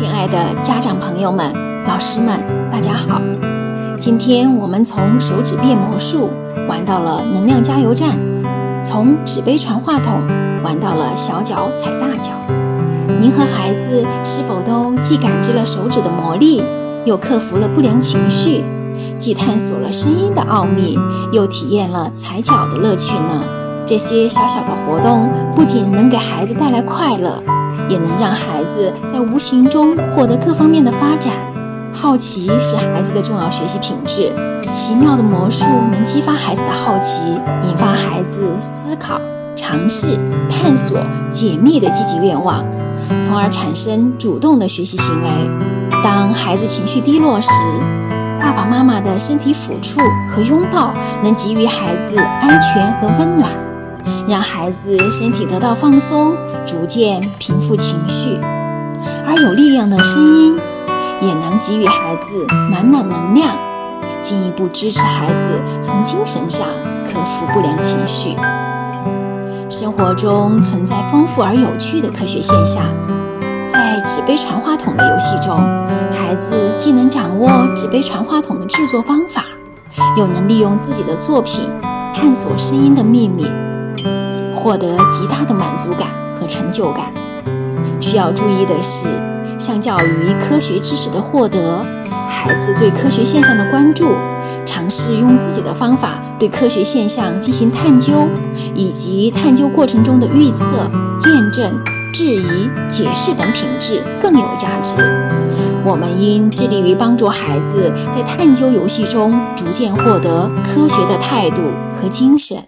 亲爱的家长朋友们、老师们，大家好！今天我们从手指变魔术玩到了能量加油站，从纸杯传话筒玩到了小脚踩大脚。您和孩子是否都既感知了手指的魔力，又克服了不良情绪，既探索了声音的奥秘，又体验了踩脚的乐趣呢？这些小小的活动不仅能给孩子带来快乐，也能让孩子在无形中获得各方面的发展。好奇是孩子的重要学习品质，奇妙的魔术能激发孩子的好奇，引发孩子思考、尝试、探索、解密的积极愿望，从而产生主动的学习行为。当孩子情绪低落时，爸爸妈妈的身体抚触和拥抱能给予孩子安全和温暖，让孩子身体得到放松，逐渐平复情绪。而有力量的声音也能给予孩子满满能量，进一步支持孩子从精神上克服不良情绪。生活中存在丰富而有趣的科学现象，在纸杯传话筒的游戏中，孩子既能掌握纸杯传话筒的制作方法，又能利用自己的作品探索声音的秘密，获得极大的满足感和成就感。需要注意的是，相较于科学知识的获得，孩子对科学现象的关注，尝试用自己的方法对科学现象进行探究，以及探究过程中的预测、验证、质疑、解释等品质更有价值。我们应致力于帮助孩子在探究游戏中逐渐获得科学的态度和精神。